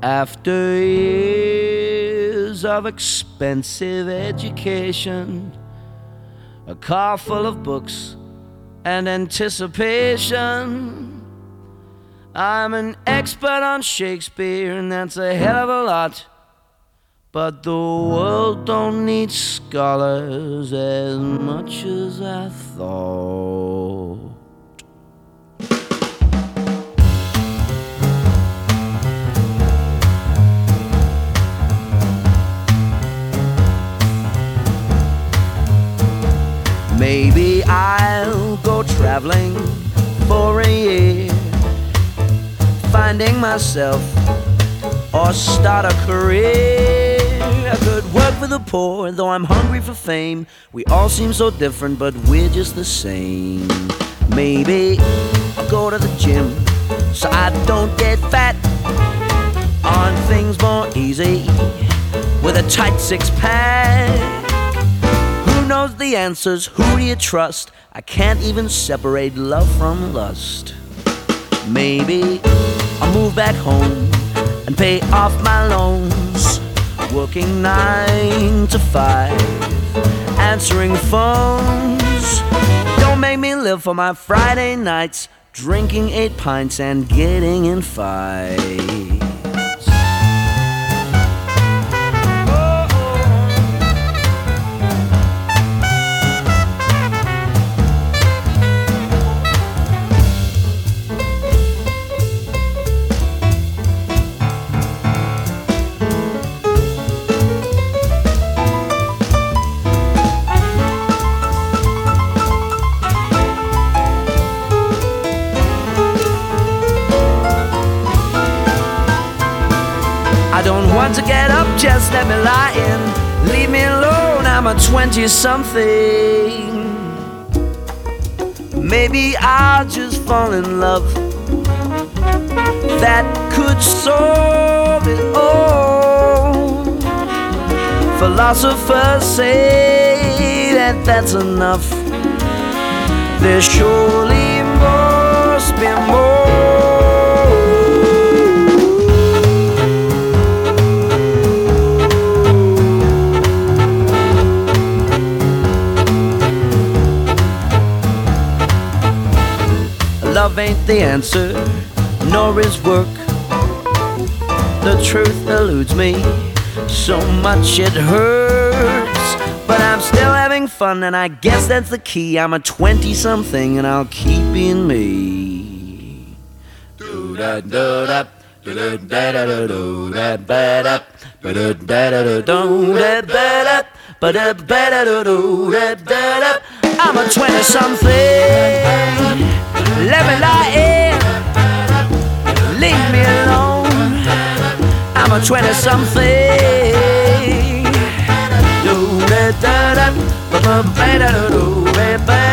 After years of expensive education, a car full of books and anticipation, I'm an expert on Shakespeare, and that's a hell of a lot. But the world don't need scholars as much as I thought. Maybe I'll go traveling for a year, finding myself or start a career. I could work for the poor, though I'm hungry for fame. We all seem so different, but we're just the same. Maybe I'll go to the gym so I don't get fat, on things more easy with a tight six-pack. Who knows the answers? Who do you trust? I can't even separate love from lust. Maybe I'll move back home and pay off my loans, working 9 to 5, answering phones. Don't make me live for my Friday nights, drinking 8 pints and getting in fights. I don't want to get up, just let me lie in. Leave me alone, I'm a 20-something. Maybe I'll just fall in love. That could solve it all. Philosophers say that that's enough. There surely must be more. Love ain't the answer, nor is work. The truth eludes me, so much it hurts. But I'm still having fun, and I guess that's the key. I'm a 20-something, and I'll keep being me. Do-da-do-da, do-da-da-da-do-da-ba-da, ba-da-da-da-do-da-ba-da, ba-da-da-da-do-da-da-da. I'm a 20-something. Let me lie in, leave me alone. I'm a 20-something. Do-da-da-da, ba-ba-ba-da-do-da-ba-da.